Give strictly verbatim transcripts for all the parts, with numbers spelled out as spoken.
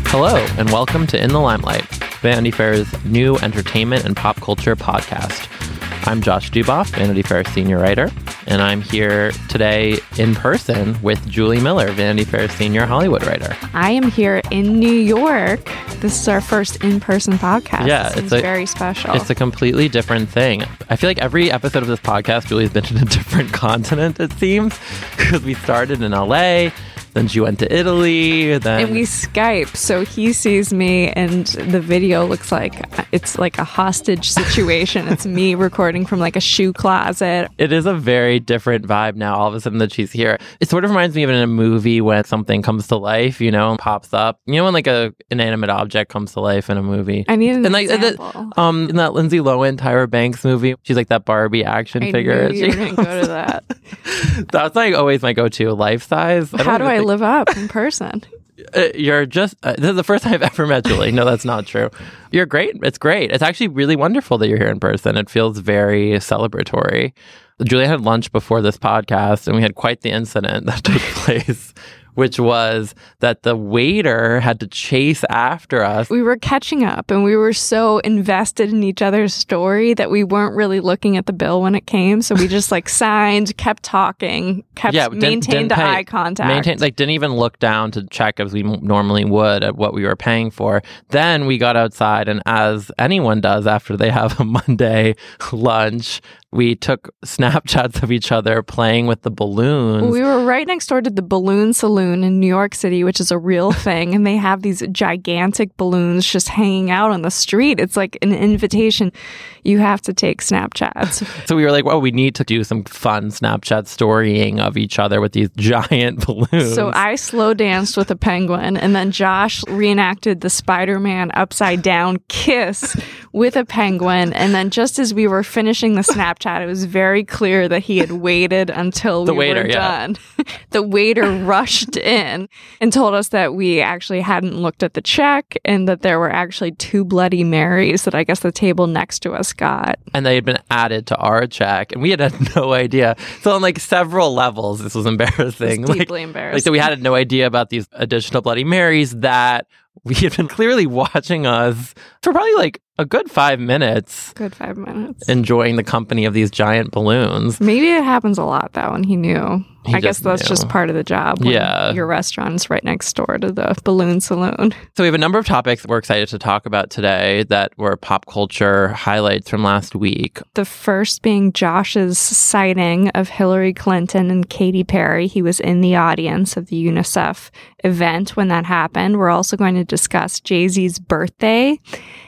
Hello, and welcome to In the Limelight, Vanity Fair's new entertainment and pop culture podcast. I'm Josh Duboff, Vanity Fair senior writer, and I'm here today in person with Julie Miller, Vanity Fair senior Hollywood writer. I am here in New York. This is our first in-person podcast. Yeah, it it's a, very special. It's a completely different thing. I feel like every episode of this podcast, Julie's been in a different continent, it seems, because we started in L A, then she went to Italy, then... And we Skype, so he sees me, and the video looks like it's like a hostage situation. It's me recording from like a shoe closet. It is a very different vibe now, all of a sudden that she's here. It sort of reminds me of in a movie when something comes to life, you know, and pops up. You know when like a inanimate object comes to life in a movie? I need an and, like, example. The, um, in that Lindsay Lohan, Tyra Banks movie, she's like that Barbie action I figure. Knew you were going to go to that. That's like always my go-to, life size. How do I think... live up in person? Uh, you're just, uh, this is the first time I've ever met Julie. No, that's not true. You're great. It's great. It's actually really wonderful that you're here in person. It feels very celebratory. Julie had lunch before this podcast, and we had quite the incident that took place, which was that the waiter had to chase after us. We were catching up, and we were so invested in each other's story that we weren't really looking at the bill when it came. So we just like signed, kept talking, kept yeah, maintained didn't, didn't eye contact. Maintain, like didn't even look down to check as we m- normally would at what we were paying for. Then we got outside, and as anyone does after they have a Monday lunch, we took Snapchats of each other playing with the balloons. We were right next door to the Balloon Saloon in New York City, which is a real thing. And they have these gigantic balloons just hanging out on the street. It's like an invitation. You have to take Snapchats. So we were like, well, we need to do some fun Snapchat storying of each other with these giant balloons. So I slow danced with a penguin, and then Josh reenacted the Spider-Man upside down kiss with a penguin. And then just as we were finishing the Snapchat, Chat, it was very clear that he had waited until the we waiter, were yeah. done. The waiter rushed in and told us that we actually hadn't looked at the check and that there were actually two Bloody Marys that I guess the table next to us got. And they had been added to our check, and we had had no idea. So on like several levels, this was embarrassing. It was deeply like, embarrassing. Like, so we had no idea about these additional Bloody Marys that we had been clearly watching us for probably like a good five minutes. Good five minutes. Enjoying the company of these giant balloons. Maybe it happens a lot, though, and he knew. He I guess that's knew. just part of the job. When yeah. Your restaurant is right next door to the Balloon Saloon. So we have a number of topics we're excited to talk about today that were pop culture highlights from last week. The first being Josh's sighting of Hillary Clinton and Katy Perry. He was in the audience of the UNICEF event when that happened. We're also going to discuss Jay-Z's birthday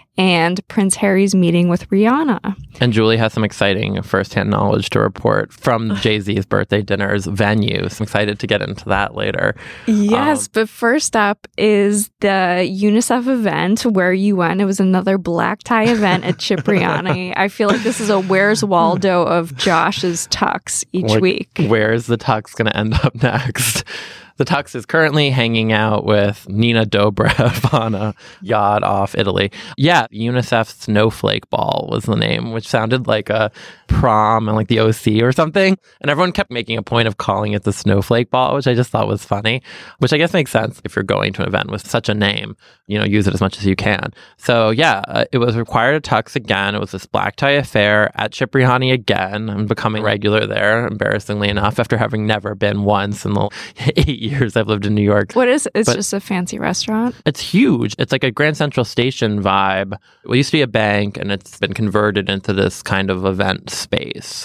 and Prince Harry's meeting with Rihanna. And Julie has some exciting firsthand knowledge to report from Jay-Z's birthday dinner's venue. So I'm excited to get into that later. Yes, um, but first up is the UNICEF event where you went. It was another black tie event at Cipriani. I feel like this is a Where's Waldo of Josh's tux each what, week. Where's the tux going to end up next? The tux is currently hanging out with Nina Dobrev on a yacht off Italy. Yeah, UNICEF Snowflake Ball was the name, which sounded like a prom and like the O C or something. And everyone kept making a point of calling it the Snowflake Ball, which I just thought was funny, which I guess makes sense if you're going to an event with such a name, you know, use it as much as you can. So yeah, uh, it was required to tux again. It was this black tie affair at Cipriani again. I'm becoming regular there, embarrassingly enough, after having never been once in the eight years I've lived in New York. What is it? It's but just a fancy restaurant? It's huge. It's like a Grand Central Station vibe. It used to be a bank, and it's been converted into this kind of event space.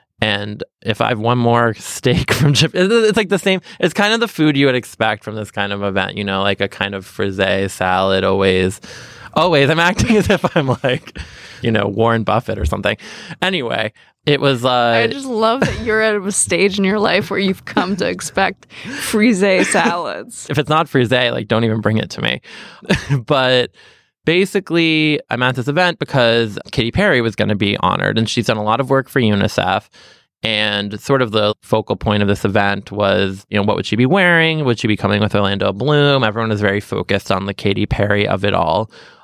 And if I have one more steak from Chip, it's like the same. It's kind of the food you would expect from this kind of event, you know, like a kind of frisee salad always. Always. I'm acting as if I'm like, you know, Warren Buffett or something. Anyway, it was... Uh, I just love that you're at a stage in your life where you've come to expect frisee salads. If it's not frisee, like, don't even bring it to me. But... basically, I'm at this event because Katy Perry was going to be honored, and she's done a lot of work for UNICEF. And sort of the focal point of this event was, you know, what would she be wearing? Would she be coming with Orlando Bloom? Everyone is very focused on the Katy Perry of it all.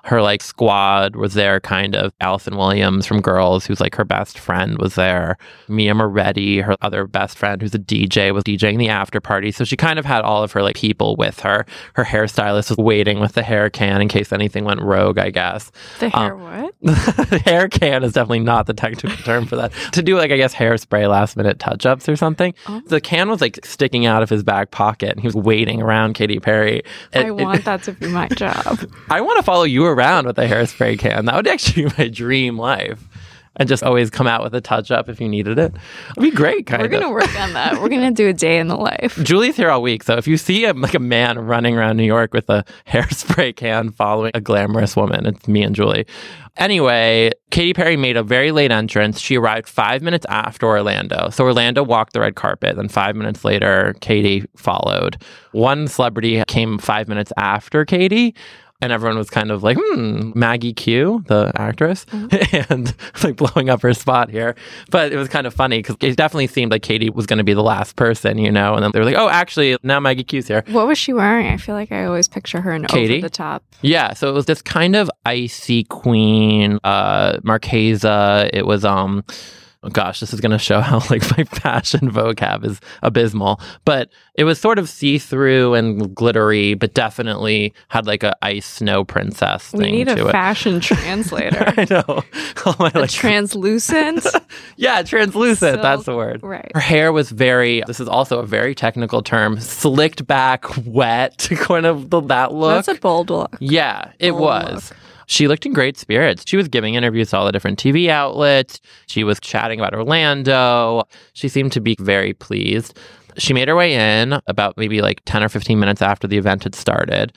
Her like squad was there, kind of. Allison Williams from Girls, who's like her best friend, was there. Mia Moretti, her other best friend, who's a D J, was DJing the after party. So she kind of had all of her like people with her. Her hairstylist was waiting with the hair can in case anything went rogue, I guess. The hair um, what? The hair can is definitely not the technical term for that. To do like, I guess, hairspray last minute touch ups or something. Oh. The can was like sticking out of his back pocket and he was waiting around Katy Perry. It, I want it, that to be my job. I want to follow you around with a hairspray can. That would actually be my dream life. And just always come out with a touch-up if you needed it. It'd be great, kind We're of. We're going to work on that. We're going to do a day in the life. Julie's here all week, so if you see a, like a man running around New York with a hairspray can following a glamorous woman, it's me and Julie. Anyway, Katy Perry made a very late entrance. She arrived five minutes after Orlando. So Orlando walked the red carpet, then five minutes later, Katy followed. One celebrity came five minutes after Katy. And everyone was kind of like, hmm, Maggie Q, the actress, mm-hmm. and like blowing up her spot here. But it was kind of funny because it definitely seemed like Katy was going to be the last person, you know? And then they were like, oh, actually, now Maggie Q's here. What was she wearing? I feel like I always picture her in Katy? Over the Top. Yeah, so it was this kind of icy queen, uh, Marchesa. It was, um... oh gosh, this is going to show how like my fashion vocab is abysmal. But it was sort of see-through and glittery, but definitely had like a ice snow princess thing we need to a it. Fashion translator. I know. Oh, my, a like, translucent? Yeah, translucent. Silk, that's the word. Right. Her hair was very, this is also a very technical term, slicked back, wet, kind of the, that look. That's a bold look. Yeah, it bold was. Look. She looked in great spirits. She was giving interviews to all the different T V outlets. She was chatting about Orlando. She seemed to be very pleased. She made her way in about maybe like ten or fifteen minutes after the event had started.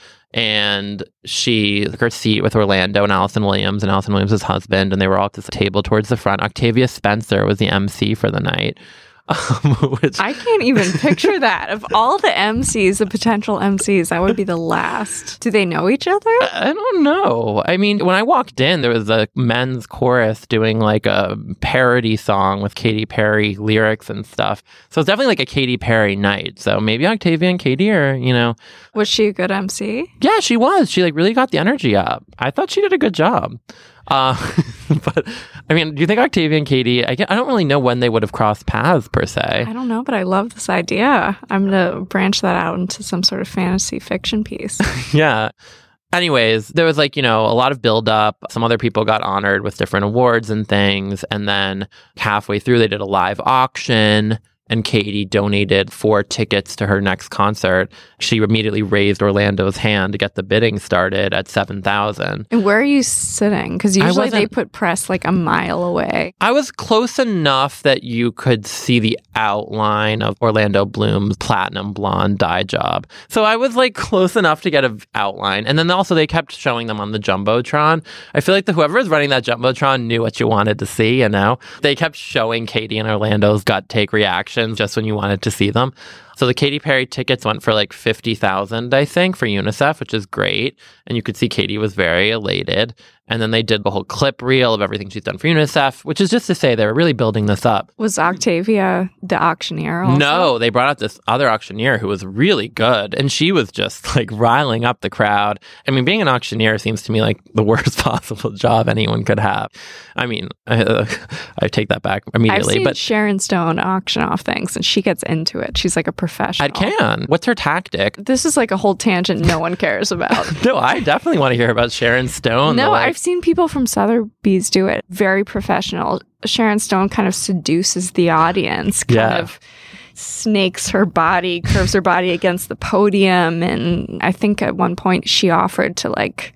And she took her seat with Orlando and Allison Williams and Allison Williams' husband. And they were all at this table towards the front. Octavia Spencer was the M C for the night. Um, which... I can't even picture that. Of all the M Cs, the potential M Cs, that would be the last. Do they know each other? I don't know. I mean, when I walked in, there was a men's chorus doing like a parody song with Katy Perry lyrics and stuff. So it's definitely like a Katy Perry night. So maybe Octavia and Katy are, you know. Was she a good M C? Yeah, she was. She like really got the energy up. I thought she did a good job. Uh, but I mean, do you think Octavia and Katy, I, I don't really know when they would have crossed paths per se. I don't know, but I love this idea. I'm going to branch that out into some sort of fantasy fiction piece. Yeah. Anyways, there was like, you know, a lot of buildup. Some other people got honored with different awards and things. And then halfway through, they did a live auction. And Katy donated four tickets to her next concert. She immediately raised Orlando's hand to get the bidding started at seven thousand. And where are you sitting? Because usually they put press like a mile away. I was close enough that you could see the outline of Orlando Bloom's platinum blonde dye job. So I was like close enough to get an outline. And then also they kept showing them on the Jumbotron. I feel like the, whoever was running that Jumbotron knew what you wanted to see, you know? They kept showing Katy and Orlando's gut take reaction just when you wanted to see them. So the Katy Perry tickets went for like fifty thousand, I think, for UNICEF, which is great. And you could see Katy was very elated. And then they did the whole clip reel of everything she's done for UNICEF, which is just to say they were really building this up. Was Octavia the auctioneer also? No, they brought out this other auctioneer who was really good. And she was just like riling up the crowd. I mean, being an auctioneer seems to me like the worst possible job anyone could have. I mean, I, uh, I take that back immediately. I've seen but Sharon Stone auction off things and she gets into it. She's like a professional. I can. What's her tactic? This is like a whole tangent no one cares about. No, I definitely want to hear about Sharon Stone. No, like... I've seen people from Sotheby's do it. Very professional. Sharon Stone kind of seduces the audience, kind yeah. of snakes her body, curves her body against the podium. And I think at one point she offered to like,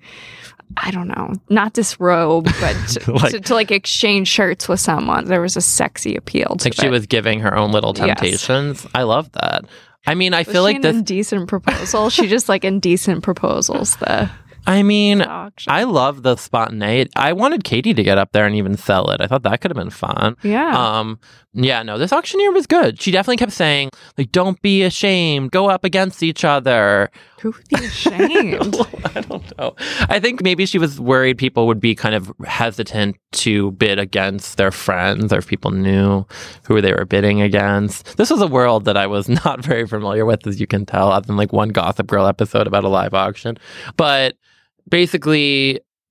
I don't know, not disrobe, but to like, to, to like exchange shirts with someone. There was a sexy appeal to like it. She was giving her own little temptations. Yes. I love that. I mean, I was feel she like an this indecent proposal. She just like indecent proposals. The I mean, I love the spontaneity. I wanted Katy to get up there and even sell it. I thought that could have been fun. Yeah. Um. Yeah. No, this auctioneer was good. She definitely kept saying, like, "Don't be ashamed. Go up against each other." Who would be ashamed? I don't know. I think maybe she was worried people would be kind of hesitant to bid against their friends, or if people knew who they were bidding against. This was a world that I was not very familiar with, as you can tell, other than like one Gossip Girl episode about a live auction. But basically,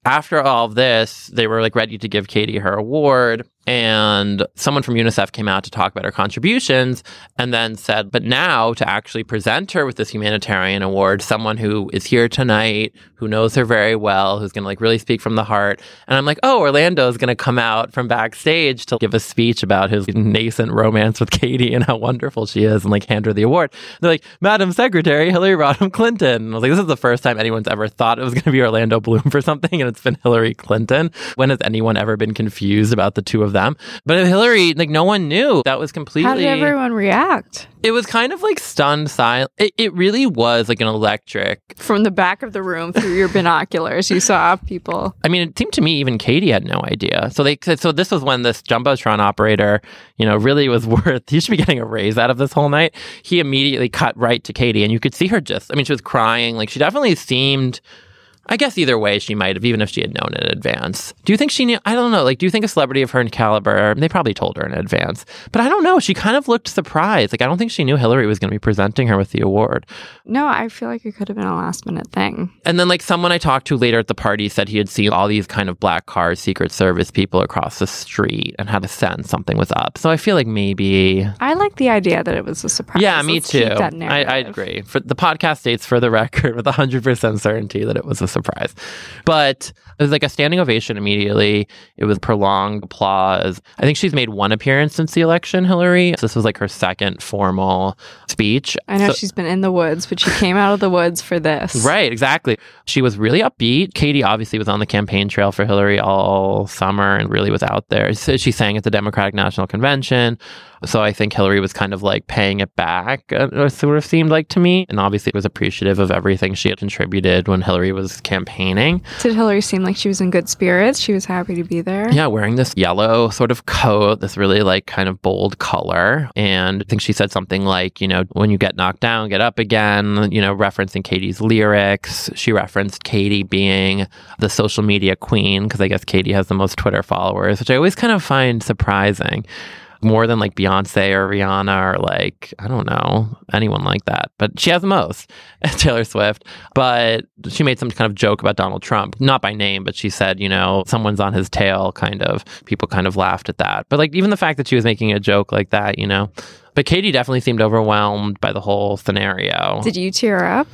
after all of this, they were like ready to give Katie her award. And someone from UNICEF came out to talk about her contributions and then said, but now to actually present her with this humanitarian award, someone who is here tonight, who knows her very well, who's going to like really speak from the heart. And I'm like, oh, Orlando is going to come out from backstage to give a speech about his nascent romance with Katie and how wonderful she is and like hand her the award. And they're like, Madam Secretary, Hillary Rodham Clinton. And I was like, this is the first time anyone's ever thought it was going to be Orlando Bloom for something, and it's been Hillary Clinton. When has anyone ever been confused about the two of them? But if Hillary, like no one knew. That was completely... How did everyone react? It was kind of like stunned silence. It, it really was like an electric... From the back of the room through your binoculars, you saw people. I mean, it seemed to me even Katie had no idea. So they so this was when this Jumbotron operator, you know, really was worth... He should be getting a raise out of this whole night. He immediately cut right to Katie, and you could see her just... I mean, she was crying. Like, she definitely seemed... I guess either way she might have, even if she had known in advance. Do you think she knew? I don't know. Like, do you think a celebrity of her caliber, they probably told her in advance. But I don't know. She kind of looked surprised. Like, I don't think she knew Hillary was going to be presenting her with the award. No, I feel like it could have been a last minute thing. And then, like, someone I talked to later at the party said he had seen all these kind of black cars, Secret Service people across the street and had a sense something was up. So I feel like maybe... I like the idea that it was a surprise. Yeah, me Let's too. keep that I, I agree. For the podcast states for the record with one hundred percent certainty that it was a surprise. But it was like a standing ovation immediately. It was prolonged applause. I think she's made one appearance since the election, Hillary. So this was like her second formal speech. I know so, she's been in the woods, but she came out of the woods for this. Right, exactly. She was really upbeat. Katie obviously was on the campaign trail for Hillary all summer and really was out there. So she sang at the Democratic National Convention. So I think Hillary was kind of like paying it back, uh, it sort of seemed like to me. And obviously was appreciative of everything she had contributed when Hillary was campaigning. Did Hillary seem like she was in good spirits? She was happy to be there? Yeah, wearing this yellow sort of coat, this really like kind of bold color. And I think she said something like, you know, when you get knocked down, get up again, you know, referencing Katie's lyrics. She referenced Katie being the social media queen, because I guess Katie has the most Twitter followers, which I always kind of find surprising. More than like Beyonce or Rihanna or like, I don't know, anyone like that. But she has the most, Taylor Swift. But she made some kind of joke about Donald Trump, not by name, but she said, you know, someone's on his tail, kind of. People kind of laughed at that. But like even the fact that she was making a joke like that, you know. But Katie definitely seemed overwhelmed by the whole scenario. Did you tear up?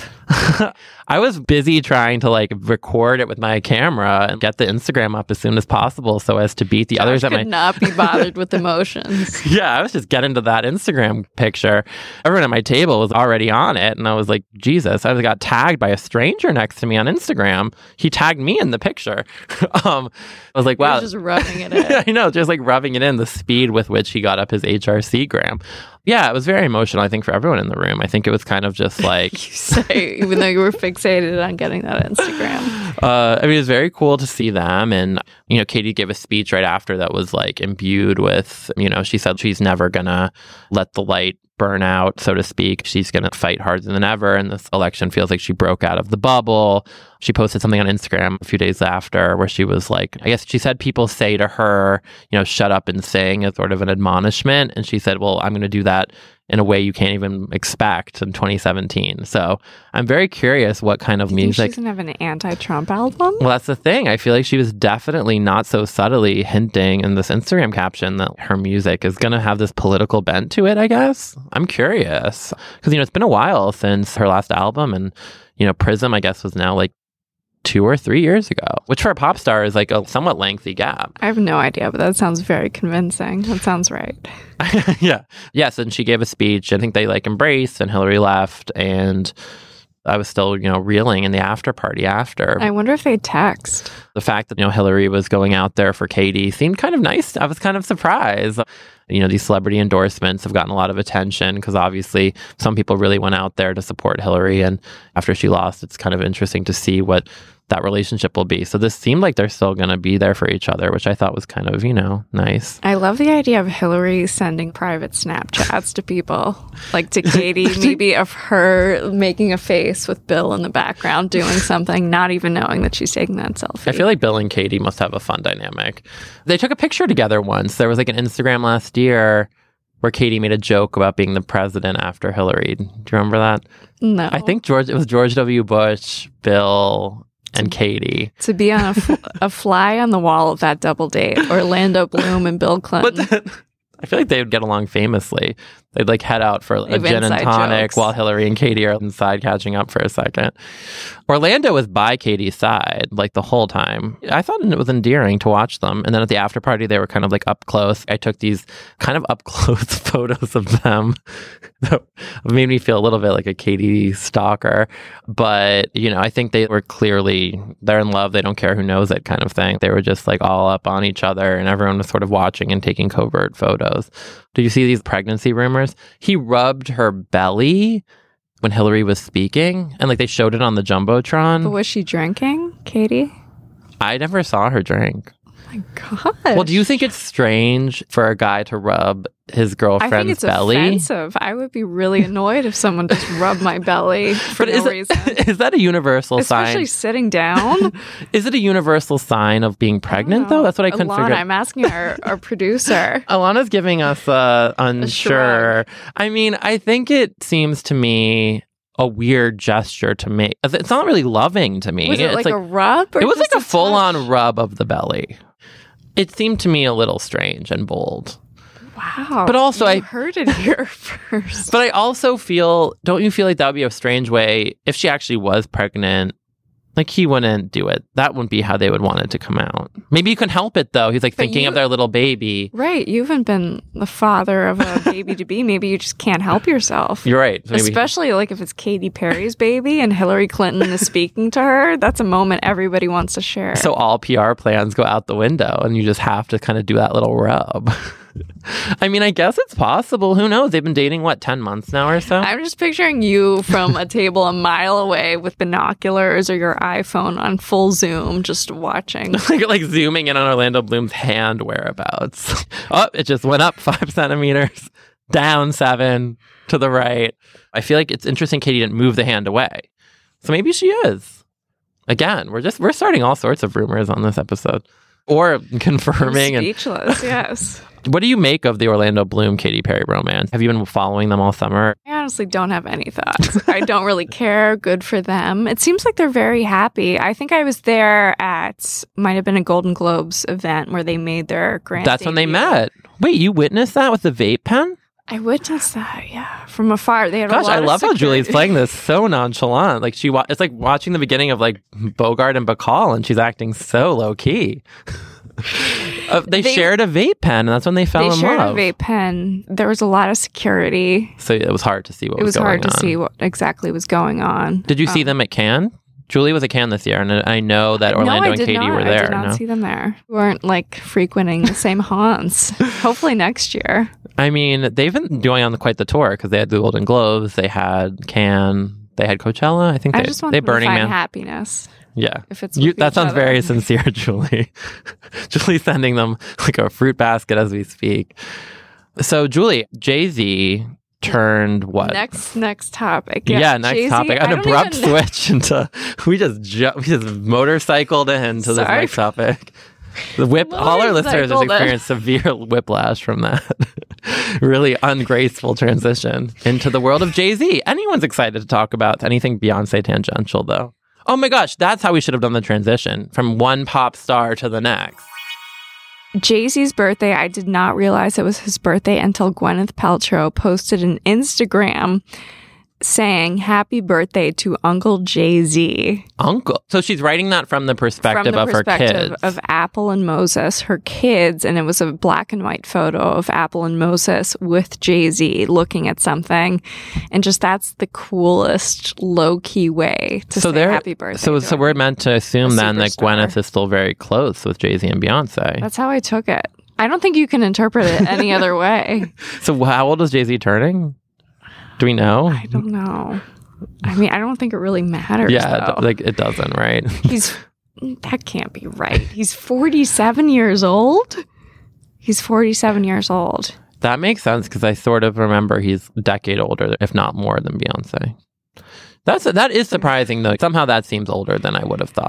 I was busy trying to like record it with my camera and get the Instagram up as soon as possible so as to beat the Josh others at could my... not be bothered with emotions. Yeah, I was just getting to that Instagram picture. Everyone at my table was already on it. And I was like, Jesus, I got tagged by a stranger next to me on Instagram. He tagged me in the picture. um, I was like, wow. You're just rubbing it in. I know, just like rubbing it in, the speed with which he got up his H R C gram. Yeah, it was very emotional, I think, for everyone in the room. I think it was kind of just like... You say, even though you were fixated on getting that Instagram. Uh, I mean, it was very cool to see them. And, you know, Katie gave a speech right after that was like imbued with, you know, she said she's never going to let the light burn out, so to speak. She's going to fight harder than ever. And this election feels like she broke out of the bubble. She posted something on Instagram a few days after where she was like, I guess she said people say to her, you know, shut up and sing as sort of an admonishment. And she said, well, I'm going to do that in a way you can't even expect in twenty seventeen. So I'm very curious what kind of Do you music. think she's going to have an anti-Trump album? Well, that's the thing. I feel like she was definitely not so subtly hinting in this Instagram caption that her music is going to have this political bent to it, I guess. I'm curious. Because, you know, it's been a while since her last album. And, you know, Prism, I guess, was now like two or three years ago, which for a pop star is like a somewhat lengthy gap. I have no idea, but that sounds very convincing. That sounds right. Yeah. Yes. And she gave a speech. I think they like embraced and Hillary left. And I was still, you know, reeling in the after party after. I wonder if they text. The fact that, you know, Hillary was going out there for Katie seemed kind of nice. I was kind of surprised. You know, these celebrity endorsements have gotten a lot of attention because obviously some people really went out there to support Hillary. And after she lost, it's kind of interesting to see what that relationship will be. So this seemed like they're still going to be there for each other, which I thought was kind of, you know, nice. I love the idea of Hillary sending private Snapchats to people, like to Katie, maybe of her making a face with Bill in the background doing something, not even knowing that she's taking that selfie. I feel like Bill and Katie must have a fun dynamic. They took a picture together once. There was like an Instagram last year where Katie made a joke about being the president after Hillary. Do you remember that? No. I think George, it was George W. Bush, Bill, and Katie. To be on a, f- a fly on the wall of that double date, Orlando Bloom and Bill Clinton. But I feel like they would get along famously. They'd like head out for a gin and tonic jokes. While Hillary and Katie are inside catching up for a second. Orlando was by Katie's side like the whole time. I thought it was endearing to watch them. And then at the after party, they were kind of like up close. I took these kind of up close photos of them that made me feel a little bit like a Katie stalker. But, you know, I think they were clearly, they're in love. They don't care who knows it kind of thing. They were just like all up on each other and everyone was sort of watching and taking covert photos. Did you see these pregnancy rumors? He rubbed her belly when Hillary was speaking, and like they showed it on the Jumbotron. But was she drinking, Katie? I never saw her drink. Oh my God. Well, do you think it's strange for a guy to rub his girlfriend's belly? I think it's belly? offensive. I would be really annoyed if someone just rubbed my belly for but no is it, reason. Is that a universal Especially sign? Especially sitting down. Is it a universal sign of being pregnant, though? That's what I couldn't Alana, figure out. I'm asking our, our producer. Alana's giving us uh, unsure. I mean, I think it seems to me a weird gesture to me. It's not really loving to me. Was it it's like, like a rub? Or it was just like a, a full-on touch? rub of the belly. It seemed to me a little strange and bold. Wow. But also, you I heard it here first. But I also feel, don't you feel like that would be a strange way if she actually was pregnant? Like, he wouldn't do it. That wouldn't be how they would want it to come out. Maybe you can help it, though. He's like but thinking you, of their little baby. Right. You haven't been the father of a baby to be. Maybe you just can't help yourself. You're right. Maybe. Especially like if it's Katy Perry's baby and Hillary Clinton is speaking to her. That's a moment everybody wants to share. So all P R plans go out the window and you just have to kind of do that little rub. I mean, I guess it's possible. Who knows? They've been dating, what, ten months now or so? I'm just picturing you from a table a mile away with binoculars or your iPhone on full zoom, just watching. like, like zooming in on Orlando Bloom's hand whereabouts. Oh, it just went up five centimeters, down seven, to the right. I feel like it's interesting Katie didn't move the hand away. So maybe she is. Again, we're just, we're starting all sorts of rumors on this episode. Or confirming. I'm speechless, and, yes. What do you make of the Orlando Bloom Katy Perry romance? Have you been following them all summer? I honestly don't have any thoughts. I don't really care. Good for them. It seems like they're very happy. I think I was there at, might have been a Golden Globes event where they made their grand That's debut. when they met. Wait, you witnessed that with the vape pen? I witnessed that, yeah, from afar. They had Gosh, a lot I of love security. how Julie's playing this so nonchalant. Like she, wa- it's like watching the beginning of like Bogart and Bacall, and she's acting so low key. uh, they, they shared a vape pen, and that's when they fell they in shared love. a vape pen. There was a lot of security. So it was hard to see what it was, was going on. It was hard to see what exactly was going on. Did you um, see them at Cannes? Julie was at Cannes this year, and I know that Orlando no, and Katie not. were there. I did not no? see them there. We weren't like frequenting the same haunts. Hopefully next year. I mean, they've been doing on quite the tour because they had the Golden Globes, they had Cannes, they had Coachella. I think I they, just want they them to Burning find Man. happiness. Yeah, if it's you, that sounds other. very sincere, Julie. Julie sending them like a fruit basket as we speak. So, Julie, Jay-Z turned what? Next, next topic. Yeah, yeah next Jay-Z, topic. An abrupt even... switch into we just ju- we just motorcycled into this next topic. The whip. All our listeners have experienced severe whiplash from that really ungraceful transition into the world of Jay-Z. Anyone's excited to talk about anything Beyonce tangential, though. Oh my gosh, that's how we should have done the transition from one pop star to the next. Jay-Z's birthday, I did not realize it was his birthday until Gwyneth Paltrow posted an Instagram saying happy birthday to Uncle Jay-Z. Uncle. So she's writing that from the perspective from the of perspective her kids. Of Apple and Moses, her kids, and it was a black and white photo of Apple and Moses with Jay-Z looking at something. And just that's the coolest low-key way to so say happy birthday. So so we're meant to assume then that superstar. Gwyneth is still very close with Jay-Z and Beyonce. That's how I took it. I don't think you can interpret it any other way. So how old is Jay-Z turning? Do we know? I don't know. I mean, I don't think it really matters. Yeah, though. like it doesn't, right? He's that can't be right. He's forty-seven years old. He's forty-seven years old. That makes sense because I sort of remember he's a decade older, if not more, than Beyonce. That's that is surprising though. Somehow that seems older than I would have thought.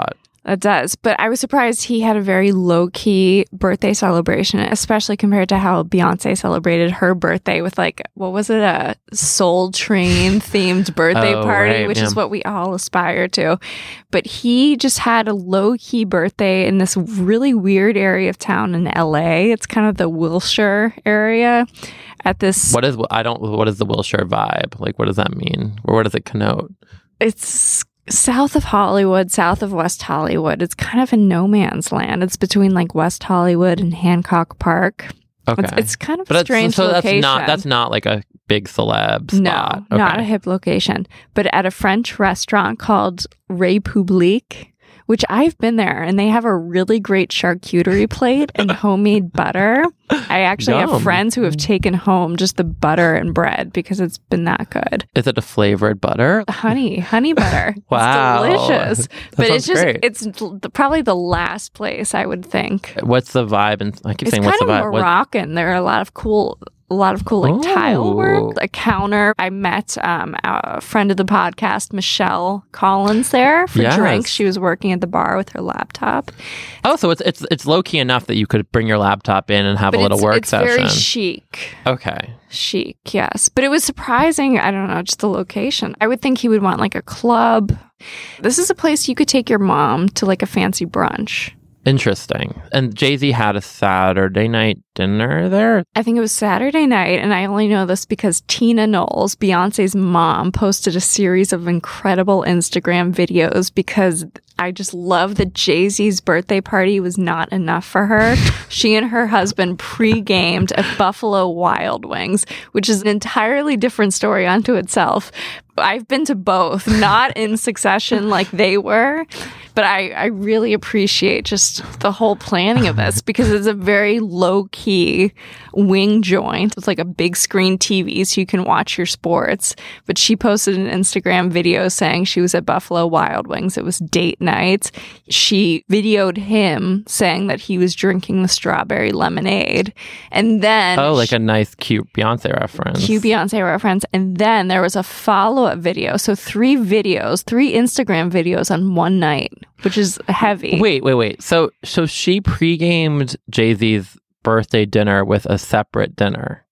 It does. But I was surprised he had a very low-key birthday celebration, especially compared to how Beyonce celebrated her birthday with, like, what was it? A Soul Train-themed birthday Oh, party, right, which yeah. is what we all aspire to. But he just had a low-key birthday in this really weird area of town in L A. It's kind of the Wilshire area at this... What is, I don't, what is the Wilshire vibe? Like, what does that mean? Or what does it connote? It's south of Hollywood, south of West Hollywood. It's kind of in no man's land. It's between like West Hollywood and Hancock Park. Okay. It's, it's kind of But a that's, strange so location. that's not, that's not like a big celeb spot. No, not Okay. a hip location. But at a French restaurant called République, which I've been there, and they have a really great charcuterie plate and homemade butter. I actually Yum. have friends who have taken home just the butter and bread because it's been that good. Is it a flavored butter? Honey, honey butter. Wow. It's delicious. That But it's sounds just, great. it's l- the, probably the last place I would think. What's the vibe? And I keep It's saying, kind what's of the vibe? What- Moroccan. There are a lot of cool, a lot of cool like tile Oh. work, a counter. I met um, a friend of the podcast, Michelle Collins, there for Yes. drinks. She was working at the bar with her laptop. Oh, so it's it's it's low key enough that you could bring your laptop in and have But a little it's, work it's session. very chic. Okay. Chic, yes. But it was surprising. I don't know, just the location. I would think he would want like a club. This is a place you could take your mom to like a fancy brunch. Interesting. And Jay-Z had a Saturday night dinner there? I think it was Saturday night, and I only know this because Tina Knowles, Beyonce's mom, posted a series of incredible Instagram videos because I just love that Jay-Z's birthday party was not enough for her. She and her husband pre-gamed at Buffalo Wild Wings, which is an entirely different story unto itself. I've been to both, not in succession like they were, but I, I really appreciate just the whole planning of this because it's a very low-key wing joint with like a big screen T V so you can watch your sports. But she posted an Instagram video saying she was at Buffalo Wild Wings. It was date night. She videoed him saying that he was drinking the strawberry lemonade. And then... Oh, like a nice, cute Beyonce reference. Cute Beyonce reference. And then there was a follow-up video. So three videos, three Instagram videos on one night, which is heavy. Wait, wait, wait. So so she pre-gamed Jay-Z's birthday dinner with a separate dinner.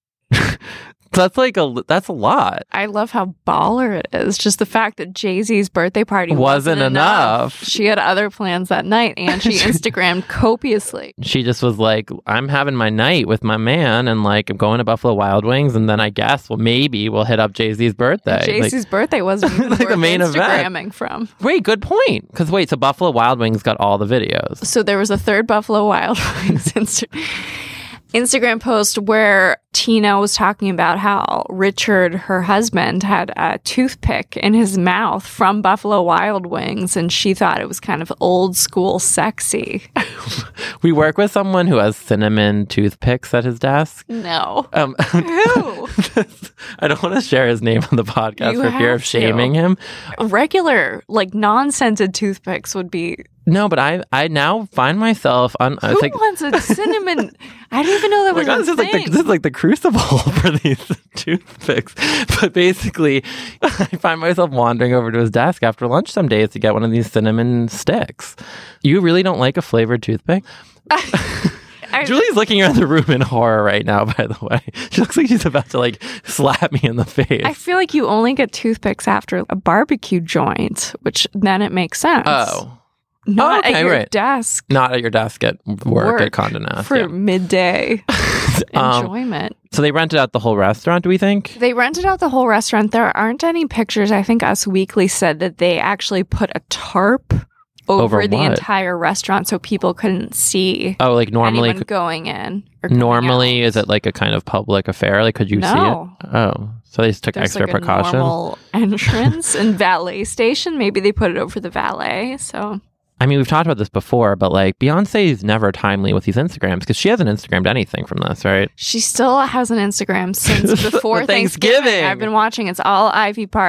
That's like a that's a lot. I love how baller it is. Just the fact that Jay-Z's birthday party Wasn't wasn't, enough. She had other plans that night, and she Instagrammed copiously. She just was like, I'm having my night with my man and like I'm going to Buffalo Wild Wings and then I guess well maybe we'll hit up Jay-Z's birthday. Jay-Z's Like, birthday wasn't even like worth the main event. Instagramming from. wait, good point. Because wait, so Buffalo Wild Wings got all the videos. So there was a third Buffalo Wild Wings Insta- Instagram post where Tina was talking about how Richard, her husband, had a toothpick in his mouth from Buffalo Wild Wings, and she thought it was kind of old school sexy. We work with someone who has cinnamon toothpicks at his desk. No. Um, Who? I don't want to share his name on the podcast You for fear have of shaming to. him. Regular, like non-scented toothpicks would be. No, but I I now find myself on. I Who was like, wants a cinnamon? I didn't even know that oh my was God, a this is like the, thing. this is like the crucible for these toothpicks. But basically, I find myself wandering over to his desk after lunch some days to get one of these cinnamon sticks. You really don't like a flavored toothpick? I- Julie's looking around the room in horror right now, by the way. She looks like she's about to like slap me in the face. I feel like you only get toothpicks after a barbecue joint, which then it makes sense. oh. Not Oh, okay, at your right. desk Not at your desk at work, Work at Condé Nast. for yeah. midday Um, enjoyment. So they rented out the whole restaurant, do we think? They rented out the whole restaurant. There aren't any pictures. I think Us Weekly said that they actually put a tarp over, Over the what? entire restaurant so people couldn't see Oh, like normally, anyone going in. Or going normally out. is it like a kind of public affair? Like, could you No. see it? Oh, so they just took There's extra like a precautions. normal entrance and valet station. Maybe they put it over the valet. So I mean, we've talked about this before, but like Beyonce's never timely with these Instagrams because she hasn't Instagrammed anything from this, right? she still has an Instagram since before Thanksgiving. Thanksgiving. I've been watching. It's all Ivy Park.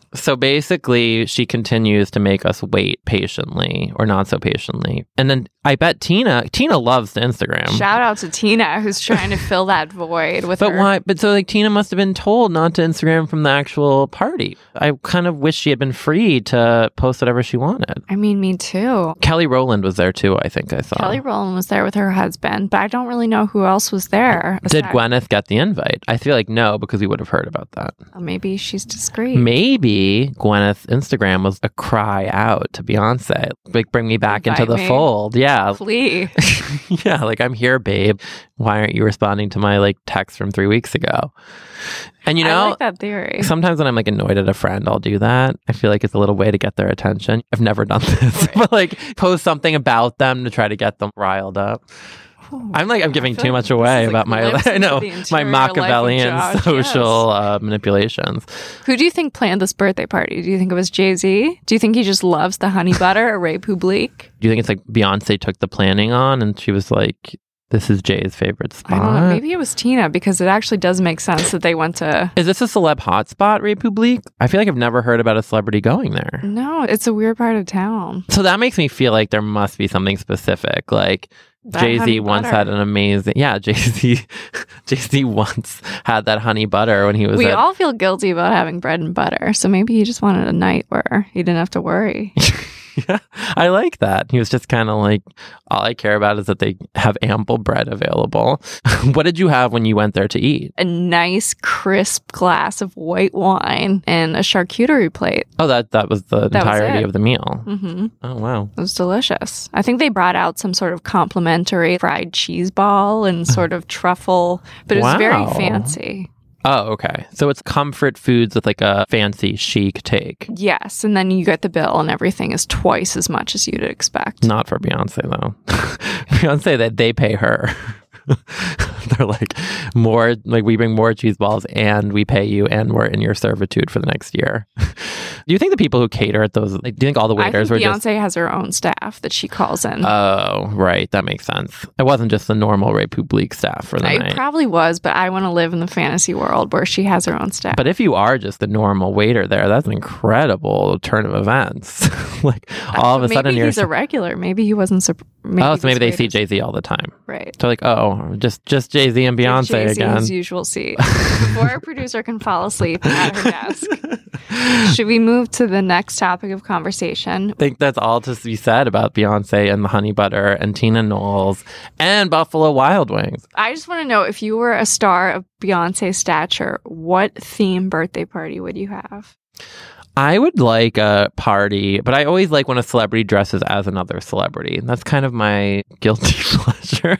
So basically, she continues to make us wait patiently or not so patiently. And then I bet Tina, Tina loves the Instagram. Shout out to Tina, who's trying to fill that void with But her. why? But so like Tina must have been told not to Instagram from the actual party. I kind of wish she had been free to post whatever she wanted. I mean, me too. Kelly Rowland was there too, I think I saw. Kelly Rowland was there with her husband, but I don't really know who else was there. Did aside- Gwyneth get the invite? I feel like no, because we would have heard about that. Maybe she's discreet. Maybe Gwyneth's Instagram was a cry out to Beyonce. Like, bring me back Invite into the me. fold. Yeah. Plea. Yeah, like, I'm here, babe. Why aren't you responding to my, like, text from three weeks ago? And, you know, I like that theory. sometimes when I'm, like, annoyed at a friend, I'll do that. I feel like it's a little way to get their attention. I've never done this. Right. But, like, post something about them to try to get them riled up. Ooh, I'm like I'm giving I feel too like much this away is a about my glimpse I into know the my interior life of Machiavellian Josh, social yes. uh, manipulations. Who do you think planned this birthday party? Do you think it was Jay-Z? Do you think he just loves the honey butter or Ray Publique? Do you think it's like Beyonce took the planning on and she was like, this is Jay's favorite spot? I don't know. Maybe it was Tina, because it actually does make sense that they went to... Is this a celeb hotspot, Ray Publique? I feel like I've never heard about a celebrity going there. No, it's a weird part of town. So that makes me feel like there must be something specific. Like That Jay-Z honey once butter. had an amazing... Yeah, Jay-Z Jay-Z once had that honey butter when he was We at... all feel guilty about having bread and butter, so maybe he just wanted a night where he didn't have to worry. Yeah, I like that. He was just kind of like, all I care about is that they have ample bread available. What did you have when you went there to eat? A nice, crisp glass of white wine and a charcuterie plate. Oh, that that was the That was entirety it. of the meal. Mm-hmm. Oh, wow. It was delicious. I think they brought out some sort of complimentary fried cheese ball and sort of truffle, but it was very Wow. fancy. Oh, okay. So it's comfort foods with like a fancy chic take. Yes, and then you get the bill and everything is twice as much as you'd expect. Not for Beyonce, though. Beyonce, that they pay her. They're like, more, like, we bring more cheese balls and we pay you and we're in your servitude for the next year. Do you think the people who cater at those, like, do you think all the I waiters think were Beyonce just... has her own staff that she calls in. Oh, right. That makes sense. It wasn't just the normal Ray Publique staff for the It night. probably was, but I want to live in the fantasy world where she has her own staff. But if you are just the normal waiter there, that's an incredible turn of events. Like, all of a maybe sudden you're... he's a regular. Maybe he wasn't. Sur- maybe oh, so maybe they these see waiters- Jay-Z all the time. Right. So like, oh, just just Jay-Z and Give Beyonce Jay-Z again. his usual seat before our producer can fall asleep at her desk. Should we move to the next topic of conversation? I think that's all to be said about Beyonce and the honey butter and Tina Knowles and Buffalo Wild Wings. I just want to know, if you were a star of Beyonce's stature, what theme birthday party would you have? I would like a party, but I always like when a celebrity dresses as another celebrity. That's kind of my guilty pleasure.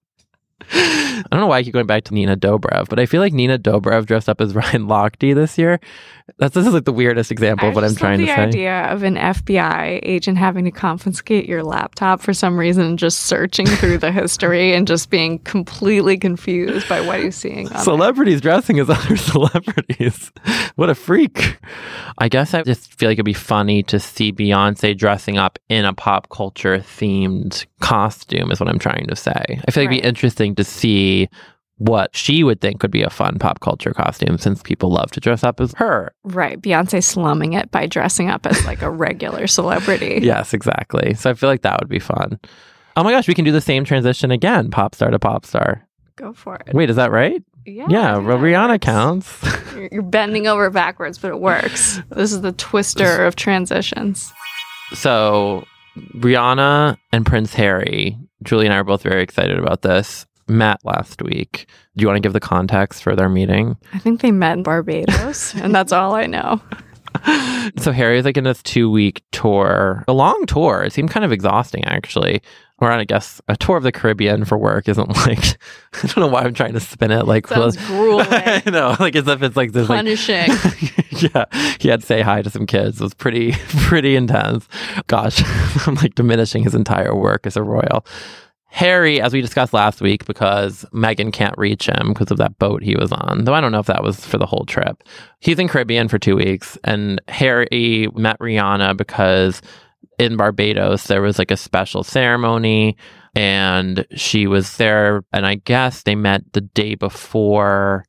I don't know why I keep going back to Nina Dobrev, but I feel like Nina Dobrev dressed up as Ryan Lochte this year. That's this is like the weirdest example I of what I'm just trying love to the say. idea of an F B I agent having to confiscate your laptop for some reason, just searching through the history and just being completely confused by what he's seeing. On Celebrities dressing as other celebrities. What a freak. I guess I just feel like it'd be funny to see Beyonce dressing up in a pop culture themed costume is what I'm trying to say. I feel like it'd Right. be interesting to see what she would think would be a fun pop culture costume, since people love to dress up as her. Right. Beyonce slumming it by dressing up as like a regular celebrity. Yes, exactly. So I feel like that would be fun. Oh my gosh, we can do the same transition again, pop star to pop star. Go for it. Wait, is that right? Yeah. Yeah, I think well, that Rihanna works. counts. You're you're bending over backwards, but it works. This is the twister of transitions. So Rihanna and Prince Harry, Julie and I are both very excited about this, met last week. Do you want to give the context for their meeting? I think they met in Barbados, and that's all I know. So Harry's like in this two-week tour, a long tour. It seemed kind of exhausting, actually. Or I guess a tour of the Caribbean for work isn't like, I don't know why I'm trying to spin it like Sounds grueling. I know, like as if it's like this like Punishing. yeah, he had to say hi to some kids. It was pretty, pretty intense. Gosh, I'm like diminishing his entire work as a royal. Harry, as we discussed last week, because Meghan can't reach him because of that boat he was on, though I don't know if that was for the whole trip. He's in Caribbean for two weeks, and Harry met Rihanna because in Barbados there was like a special ceremony, and she was there, and I guess they met the day before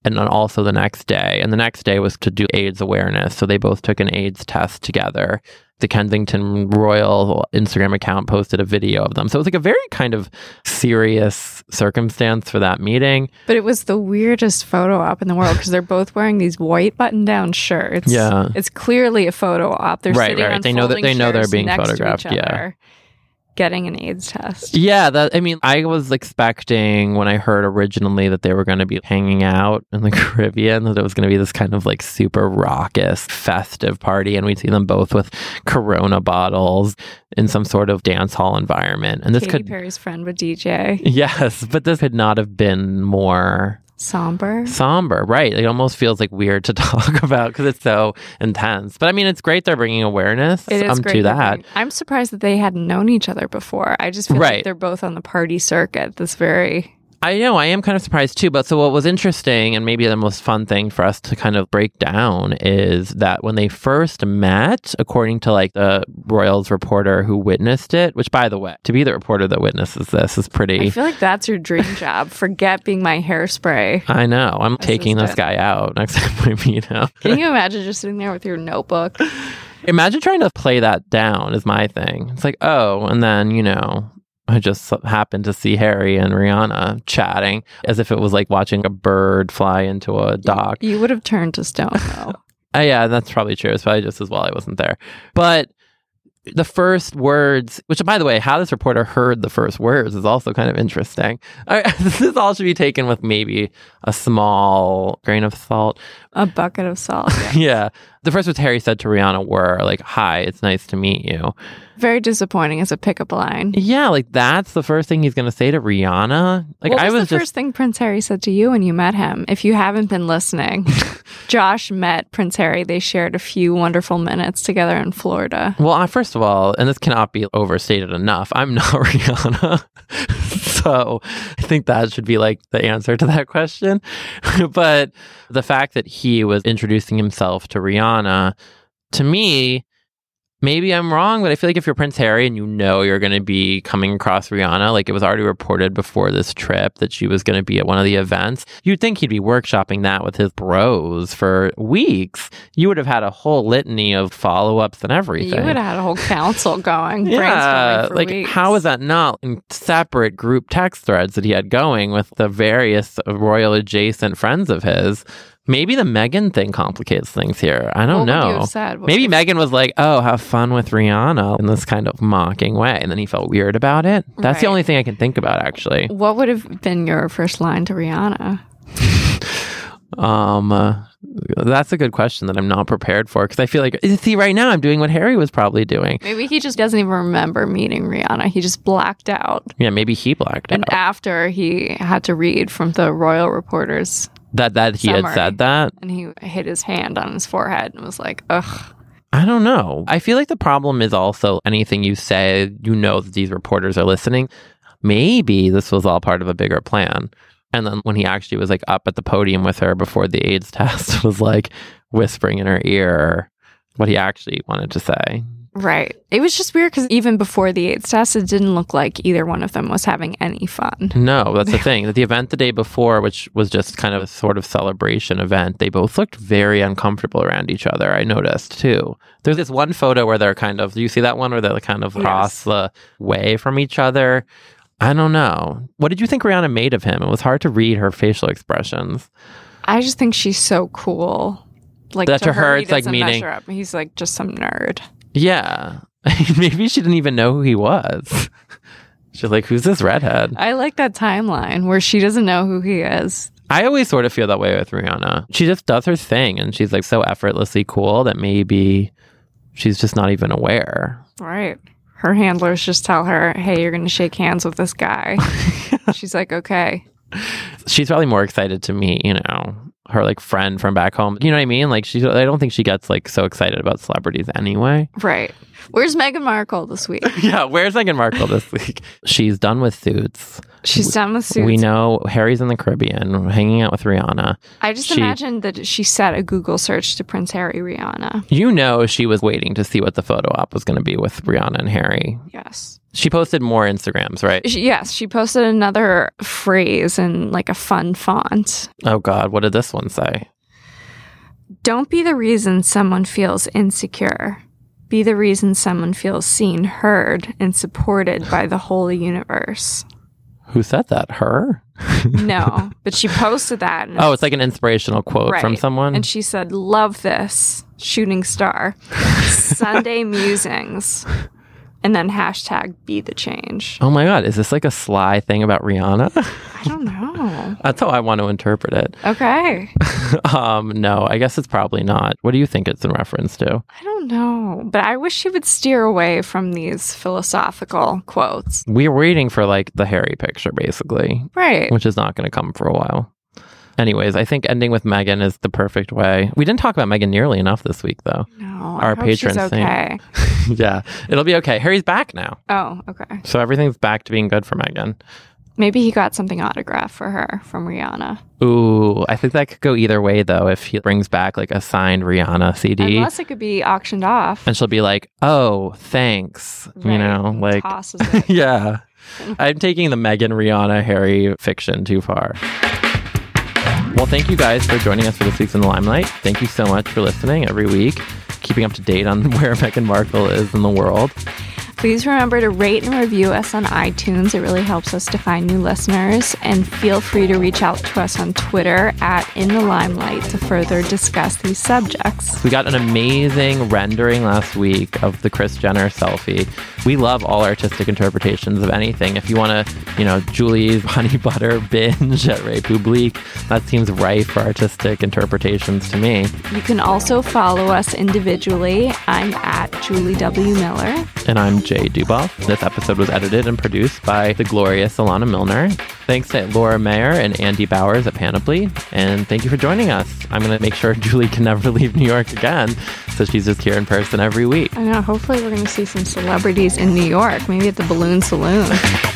and then also the next day. And the next day was to do AIDS awareness. So they both took an AIDS test together. The Kensington Royal Instagram account posted a video of them. So it was like a very kind of serious circumstance for that meeting. But it was the weirdest photo op in the world because they're both wearing these white button-down shirts. Yeah. It's clearly a photo op. They're right, sitting right. on They know that they know they're being photographed. Yeah. Getting an AIDS test. Yeah, that I mean, I was expecting when I heard originally that they were going to be hanging out in the Caribbean, that it was going to be this kind of like super raucous, festive party, and we'd see them both with Corona bottles in some sort of dance hall environment. And this Katy could Perry's friend would D J. Yes, but this could not have been more somber. Somber, right. It almost feels like weird to talk about because it's so intense. But I mean, it's great they're bringing awareness It is um, great to they're that. bringing- I'm surprised that they hadn't known each other before. I just feel Right. like they're both on the party circuit. This very... I know, I am kind of surprised too. But so what was interesting, and maybe the most fun thing for us to kind of break down, is that when they first met, according to like the Royals reporter who witnessed it, which by the way, to be the reporter that witnesses this is pretty... I feel like that's your dream job. Forget being my hairspray. I know. I'm taking this Assistant. guy out next time we meet him. Can you imagine just sitting there with your notebook? Imagine trying to play that down is my thing. It's like, oh, and then, you know, I just happened to see Harry and Rihanna chatting as if it was like watching a bird fly into a dock. You would have turned to stone, though. Uh, yeah, that's probably true. It's probably just as well I wasn't there. But the first words, which by the way, how this reporter heard the first words is also kind of interesting. I, this all should be taken with maybe a small grain of salt. A bucket of salt. Yeah. Yeah. The first words Harry said to Rihanna were like, "Hi, it's nice to meet you." Very disappointing as a pickup line. Yeah, like that's the first thing he's going to say to Rihanna. Like what was I was the just first thing Prince Harry said to you when you met him? If you haven't been listening, Josh met Prince Harry. They shared a few wonderful minutes together in Florida. Well, uh, first of all, and this cannot be overstated enough, I'm not Rihanna. So I think that should be like the answer to that question. But the fact that he was introducing himself to Rihanna, to me, maybe I'm wrong, but I feel like if you're Prince Harry and you know you're going to be coming across Rihanna, like it was already reported before this trip that she was going to be at one of the events, you'd think he'd be workshopping that with his bros for weeks. You would have had a whole litany of follow-ups and everything. You would have had a whole council going. Yeah, brainstorming for like weeks. how is that not in separate group text threads that he had going with the various royal adjacent friends of his? Maybe the Meghan thing complicates things here. I don't What would know. you have said? What Maybe would- Meghan was like, "Oh, have fun with Rihanna" in this kind of mocking way, and then he felt weird about it. That's the Right. only thing I can think about, actually. What would have been your first line to Rihanna? Um, uh, that's a good question that I'm not prepared for because I feel like see right now I'm doing what Harry was probably doing. Maybe he just doesn't even remember meeting Rihanna. He just blacked out. Yeah, maybe he blacked And out. after he had to read from the royal reporters, That that he Summary. had said that. and he hit his hand on his forehead and was like, ugh. I don't know. I feel like the problem is also anything you say, you know that these reporters are listening. Maybe this was all part of a bigger plan. And then when he actually was like up at the podium with her before the AIDS test, was like whispering in her ear what he actually wanted to say. Right. It was just weird because even before the AIDS test, it didn't look like either one of them was having any fun. No, that's the thing. That the event the day before, which was just kind of a sort of celebration event, they both looked very uncomfortable around each other. I noticed too. There's this one photo where they're kind of, do you see that one where they're kind of Yes. across the way from each other? I don't know. What did you think Rihanna made of him? It was hard to read her facial expressions. I just think she's so cool. Like That to to her, he it's like doesn't meaning- measure up. He's like just some nerd. Yeah. Maybe she didn't even know who he was. She's like, who's this redhead? I like that timeline where she doesn't know who he is. I always sort of feel that way with Rihanna. She just does her thing and she's like so effortlessly cool that maybe she's just not even aware. Right. Her handlers just tell her, hey, you're going to shake hands with this guy. She's like, okay. She's probably more excited to meet, you know, her like friend from back home. You know what I mean? Like she, I don't think she gets like so excited about celebrities anyway. Right. Where's Meghan Markle this week? Yeah, where's Meghan Markle this week? She's done with Suits. She's done with Suits. We know Harry's in the Caribbean, hanging out with Rihanna. I just She- imagined that she set a Google search to Prince Harry Rihanna. You know she was waiting to see what the photo op was going to be with Rihanna and Harry. Yes. She posted more Instagrams, right? She, yes, she posted another phrase in like a fun font. Oh, God. What did this one say? Don't be the reason someone feels insecure. Be the reason someone feels seen, heard, and supported by the whole universe. Who said that? Her? No, but she posted that. Oh, it's like an inspirational quote right. from someone? And she said, love this, shooting star. Sunday musings. And then hashtag be the change. Oh my God. Is this like a sly thing about Rihanna? I don't know. That's how I want to interpret it. Okay. um, no, I guess it's probably not. What do you think it's in reference to? I don't know. But I wish she would steer away from these philosophical quotes. We're waiting for like the Harry picture, basically. Right. Which is not going to come for a while. Anyways, I think ending with Meghan is the perfect way. We didn't talk about Meghan nearly enough this week, though. No, Our I hope patron she's okay. Yeah, it'll be okay. Harry's back now. Oh, okay. So everything's back to being good for Meghan. Maybe he got something autographed for her from Rihanna. Ooh, I think that could go either way, though, if he brings back like a signed Rihanna C D. Unless it could be auctioned off. And she'll be like, oh, thanks. Right. You know, And like, tosses it. yeah. I'm taking the Meghan, Rihanna, Harry fiction too far. Well, thank you guys for joining us for this week's In the Limelight. Thank you so much for listening every week, keeping up to date on where Meghan Markle is in the world. Please remember to rate and review us on iTunes. It really helps us to find new listeners. And feel free to reach out to us on Twitter at In the Limelight to further discuss these subjects. We got an amazing rendering last week of the Kris Jenner selfie. We love all artistic interpretations of anything. If you want to, you know, Julie's honey butter binge at Republique, that seems rife for artistic interpretations to me. You can also follow us individually. I'm at Julie W. Miller. And I'm Jay Duboff. This episode was edited and produced by the glorious Alana Milner. Thanks to Laura Mayer and Andy Bowers at Panoply. And thank you for joining us. I'm going to make sure Julie can never leave New York again, so she's just here in person every week. I know. Hopefully we're going to see some celebrities in New York, maybe at the Balloon Saloon.